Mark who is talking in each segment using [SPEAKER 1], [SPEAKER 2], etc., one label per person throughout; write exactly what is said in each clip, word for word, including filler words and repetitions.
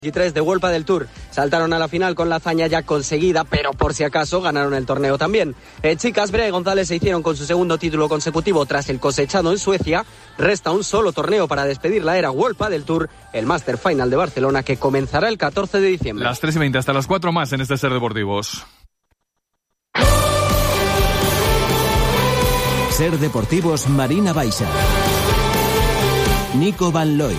[SPEAKER 1] veintitrés de Vuelta del Tour. Saltaron a la final con la hazaña ya conseguida, pero por si acaso ganaron el torneo también. Eh, chicas, Brea y González se hicieron con su segundo título consecutivo tras el cosechado en Suecia. Resta un solo torneo para despedir la era Vuelta del Tour, el Master Final de Barcelona, que comenzará el catorce de diciembre.
[SPEAKER 2] Las tres y veinte hasta las cuatro más en este Ser Deportivos.
[SPEAKER 3] Ser Deportivos Marina Baixa. Nico Van Looy.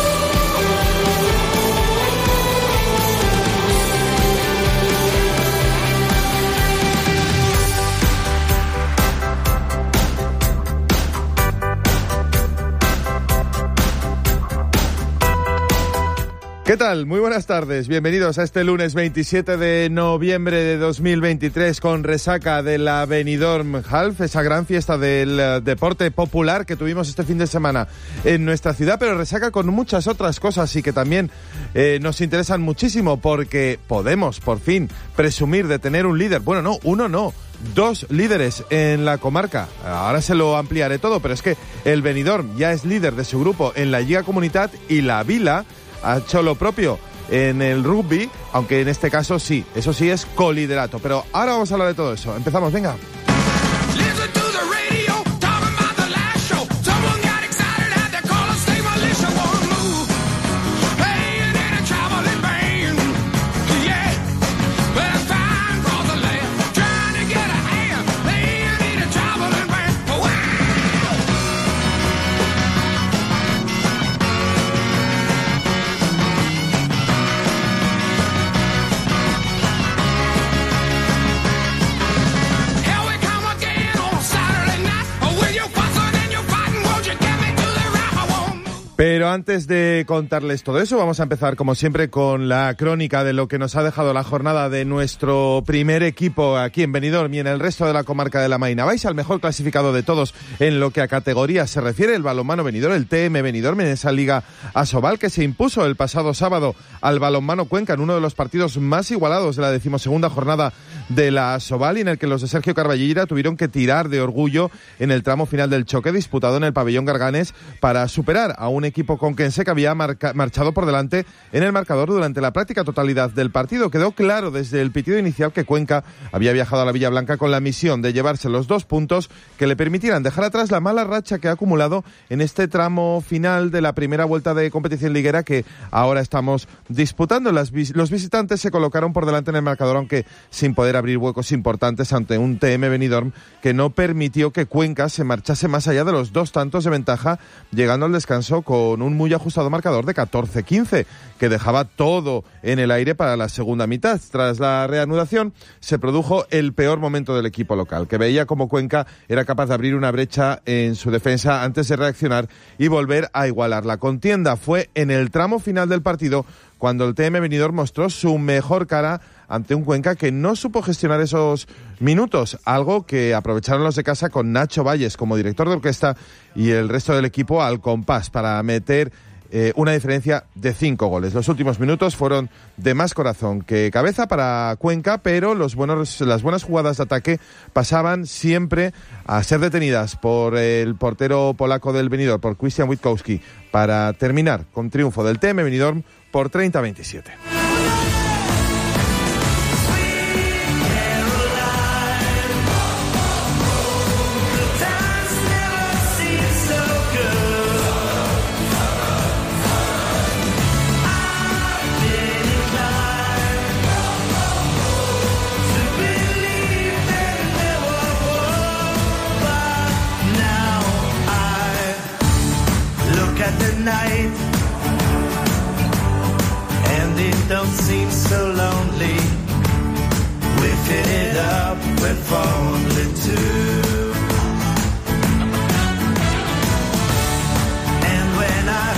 [SPEAKER 4] ¿Qué tal? Muy buenas tardes. Bienvenidos a este lunes veintisiete de noviembre de dos mil veintitrés con resaca de la Benidorm Half, esa gran fiesta del uh, deporte popular que tuvimos este fin de semana en nuestra ciudad, pero resaca con muchas otras cosas y que también eh, nos interesan muchísimo porque podemos, por fin, presumir de tener un líder. Bueno, no, uno no. Dos líderes en la comarca. Ahora se lo ampliaré todo, pero es que el Benidorm ya es líder de su grupo en la Lliga Comunitat y la Vila ha hecho lo propio en el rugby, aunque en este caso sí, eso sí es coliderato. Pero ahora vamos a hablar de todo eso. Empezamos, venga. Pero antes de contarles todo eso, vamos a empezar como siempre con la crónica de lo que nos ha dejado la jornada de nuestro primer equipo aquí en Benidorm y en el resto de la comarca de la Marina Baixa, el mejor clasificado de todos en lo que a categorías se refiere, el balonmano Benidorm, el T M Benidorm, en esa Liga Asobal que se impuso el pasado sábado al balonmano Cuenca en uno de los partidos más igualados de la decimosegunda jornada de la Asobal y en el que los de Sergio Carballera tuvieron que tirar de orgullo en el tramo final del choque disputado en el pabellón Garganes para superar a un equipo conquense que había marca, marchado por delante en el marcador durante la práctica totalidad del partido. Quedó claro desde el pitido inicial que Cuenca había viajado a la Villa Blanca con la misión de llevarse los dos puntos que le permitieran dejar atrás la mala racha que ha acumulado en este tramo final de la primera vuelta de competición liguera que ahora estamos disputando. Las, los visitantes se colocaron por delante en el marcador, aunque sin poder abrir huecos importantes ante un T M Benidorm que no permitió que Cuenca se marchase más allá de los dos tantos de ventaja, llegando al descanso con un muy ajustado marcador de catorce quince, que dejaba todo en el aire para la segunda mitad. Tras la reanudación se produjo el peor momento del equipo local, que veía como Cuenca era capaz de abrir una brecha en su defensa antes de reaccionar y volver a igualar la contienda. Fue en el tramo final del partido cuando el T M Benidorm mostró su mejor cara ante un Cuenca que no supo gestionar esos minutos, algo que aprovecharon los de casa con Nacho Valles como director de orquesta y el resto del equipo al compás para meter eh, una diferencia de cinco goles. Los últimos minutos fueron de más corazón que cabeza para Cuenca, pero los buenos, las buenas jugadas de ataque pasaban siempre a ser detenidas por el portero polaco del Benidorm, por Christian Witkowski, para terminar con triunfo del T M Benidorm por treinta a veintisiete.
[SPEAKER 5] Don't seem so lonely. We fit it up with only two. And when I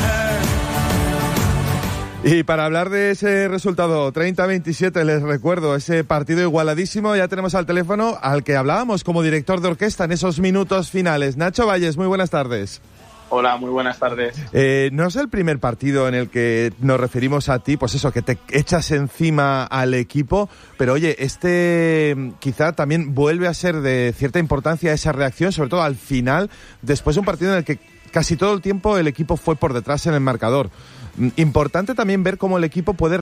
[SPEAKER 5] heard.
[SPEAKER 4] Y para hablar de ese resultado treinta a veintisiete, les recuerdo ese partido igualadísimo. Ya tenemos al teléfono al que hablábamos como director de orquesta en esos minutos finales. Nacho Valles, muy buenas tardes.
[SPEAKER 6] Hola, muy buenas tardes.
[SPEAKER 4] Eh, no es el primer partido en el que nos referimos a ti, pues eso, que te echas encima al equipo, pero oye, este quizá también vuelve a ser de cierta importancia esa reacción, sobre todo al final, después de un partido en el que casi todo el tiempo el equipo fue por detrás en el marcador. Importante también ver cómo el equipo puede